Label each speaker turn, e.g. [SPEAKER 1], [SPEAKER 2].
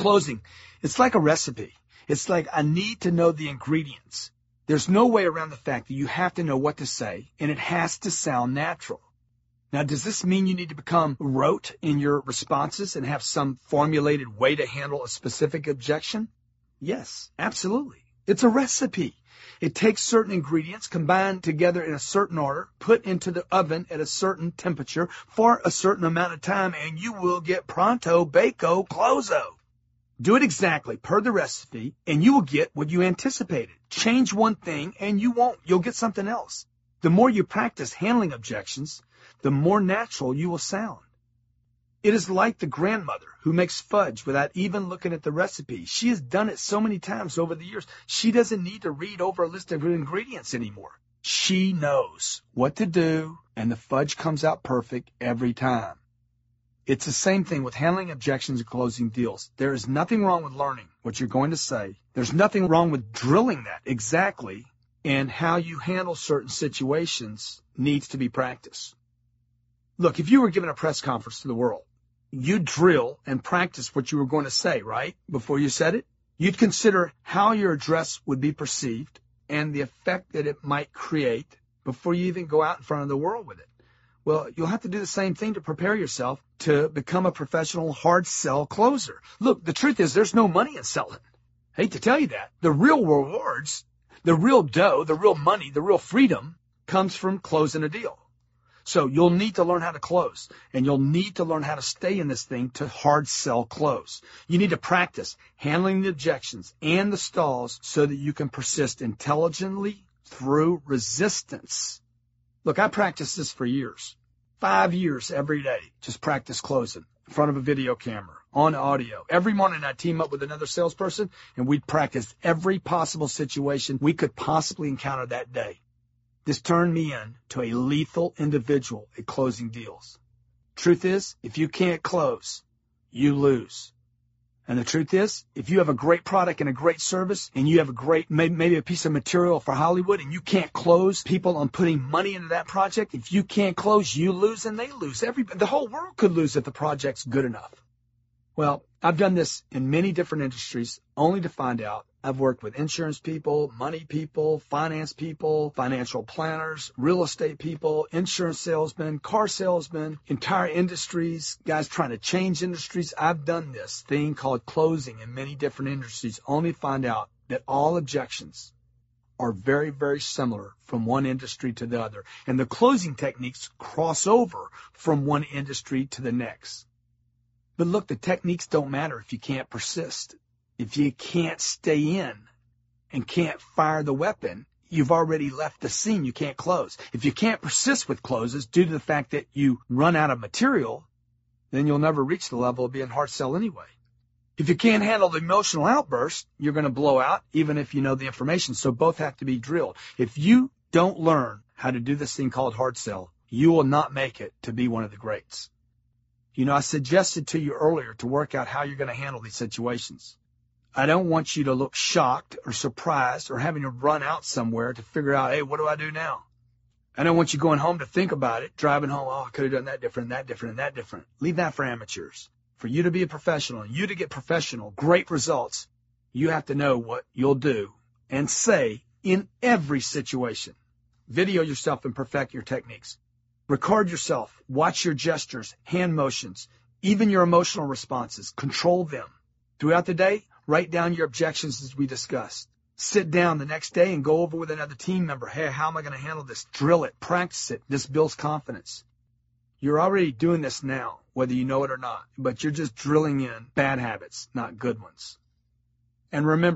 [SPEAKER 1] closing, it's like a recipe. It's like I need to know the ingredients. There's no way around the fact that you have to know what to say, and it has to sound natural. Now, does this mean you need to become rote in your responses and have some formulated way to handle a specific objection? Yes, absolutely. It's a recipe. It takes certain ingredients combined together in a certain order, put into the oven at a certain temperature for a certain amount of time, and you will get pronto, bacon, closo. Do it exactly per the recipe, and you will get what you anticipated. Change one thing, and you won't. You'll get something else. The more you practice handling objections, the more natural you will sound. It is like the grandmother who makes fudge without even looking at the recipe. She has done it so many times over the years. She doesn't need to read over a list of ingredients anymore. She knows what to do, and the fudge comes out perfect every time. It's the same thing with handling objections and closing deals. There is nothing wrong with learning what you're going to say. There's nothing wrong with drilling that exactly, and how you handle certain situations needs to be practiced. Look, if you were given a press conference to the world, you'd drill and practice what you were going to say, right, before you said it? You'd consider how your address would be perceived and the effect that it might create before you even go out in front of the world with it. Well, you'll have to do the same thing to prepare yourself to become a professional hard sell closer. Look, the truth is there's no money in selling. I hate to tell you that. The real rewards, the real dough, the real money, the real freedom comes from closing a deal. So you'll need to learn how to close, and you'll need to learn how to stay in this thing to hard sell close. You need to practice handling the objections and the stalls so that you can persist intelligently through resistance. Look, I practiced this for years. 5 years every day, just practice closing in front of a video camera, on audio. Every morning I'd team up with another salesperson, and we'd practice every possible situation we could possibly encounter that day. This turned me into a lethal individual at closing deals. Truth is, if you can't close, you lose. And the truth is, if you have a great product and a great service, and you have a great, maybe a piece of material for Hollywood, and you can't close people on putting money into that project, if you can't close, you lose and they lose. The whole world could lose if the project's good enough. Well, I've done this in many different industries, only to find out I've worked with insurance people, money people, finance people, financial planners, real estate people, insurance salesmen, car salesmen, entire industries, guys trying to change industries. I've done this thing called closing in many different industries, only to find out that all objections are very, very similar from one industry to the other. And the closing techniques cross over from one industry to the next. But look, the techniques don't matter if you can't persist. If you can't stay in and can't fire the weapon, you've already left the scene. You can't close. If you can't persist with closes due to the fact that you run out of material, then you'll never reach the level of being hard sell anyway. If you can't handle the emotional outburst, you're going to blow out even if you know the information. So both have to be drilled. If you don't learn how to do this thing called hard sell, you will not make it to be one of the greats. You know, I suggested to you earlier to work out how you're going to handle these situations. I don't want you to look shocked or surprised or having to run out somewhere to figure out, hey, what do I do now? I don't want you going home to think about it, driving home, oh, I could have done that different, that different, and that different. Leave that for amateurs. For you to be a professional and you to get professional, great results, you have to know what you'll do and say in every situation. Video yourself and perfect your techniques. Record yourself. Watch your gestures, hand motions, even your emotional responses. Control them. Throughout the day, write down your objections as we discussed. Sit down the next day and go over with another team member. Hey, how am I going to handle this? Drill it. Practice it. This builds confidence. You're already doing this now, whether you know it or not, but you're just drilling in bad habits, not good ones. And remember,